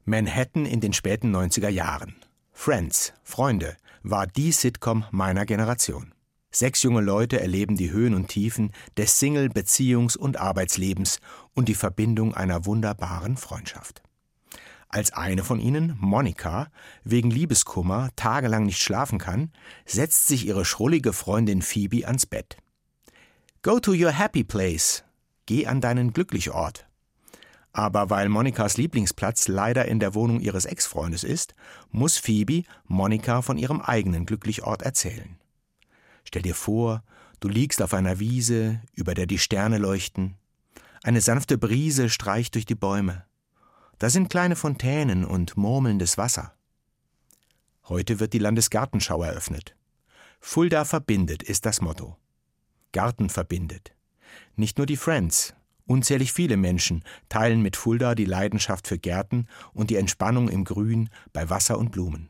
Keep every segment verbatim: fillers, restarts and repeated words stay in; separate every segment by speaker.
Speaker 1: Manhattan in den späten neunziger Jahren. Friends, Freunde, war die Sitcom meiner Generation. Sechs junge Leute erleben die Höhen und Tiefen des Single-, Beziehungs- und Arbeitslebens und die Verbindung einer wunderbaren Freundschaft. Als eine von ihnen, Monica, wegen Liebeskummer tagelang nicht schlafen kann, setzt sich ihre schrullige Freundin Phoebe ans Bett. Go to your happy place. Geh an deinen Glücklichort. Aber weil Monicas Lieblingsplatz leider in der Wohnung ihres Ex-Freundes ist, muss Phoebe Monica von ihrem eigenen Glücklichort erzählen. Stell dir vor, du liegst auf einer Wiese, über der die Sterne leuchten. Eine sanfte Brise streicht durch die Bäume. Da sind kleine Fontänen und murmelndes Wasser. Heute wird die Landesgartenschau eröffnet. Fulda verbindet ist das Motto. Garten verbindet. Nicht nur die Friends. Unzählig viele Menschen teilen mit Fulda die Leidenschaft für Gärten und die Entspannung im Grün bei Wasser und Blumen.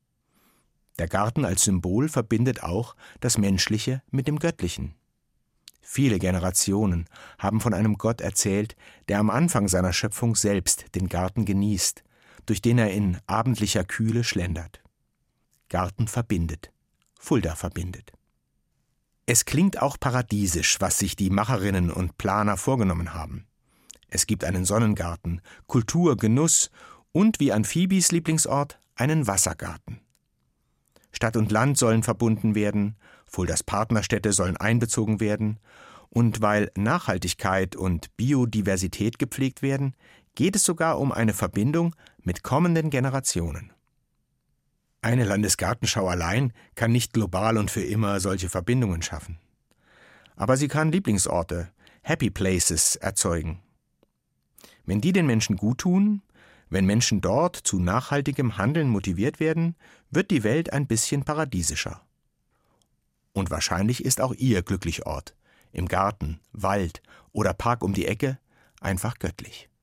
Speaker 1: Der Garten als Symbol verbindet auch das Menschliche mit dem Göttlichen. Viele Generationen haben von einem Gott erzählt, der am Anfang seiner Schöpfung selbst den Garten genießt, durch den er in abendlicher Kühle schlendert. Garten verbindet. Fulda verbindet. Es klingt auch paradiesisch, was sich die Macherinnen und Planer vorgenommen haben. Es gibt einen Sonnengarten, Kultur, Genuss und, wie an Phoebes Lieblingsort, einen Wassergarten. Stadt und Land sollen verbunden werden, Fuldas Partnerstädte sollen einbezogen werden und weil Nachhaltigkeit und Biodiversität gepflegt werden, geht es sogar um eine Verbindung mit kommenden Generationen. Eine Landesgartenschau allein kann nicht global und für immer solche Verbindungen schaffen. Aber sie kann Lieblingsorte, Happy Places, erzeugen. Wenn die den Menschen gut tun, wenn Menschen dort zu nachhaltigem Handeln motiviert werden, wird die Welt ein bisschen paradiesischer. Und wahrscheinlich ist auch Ihr Glücklichort, im Garten, Wald oder Park um die Ecke, einfach göttlich.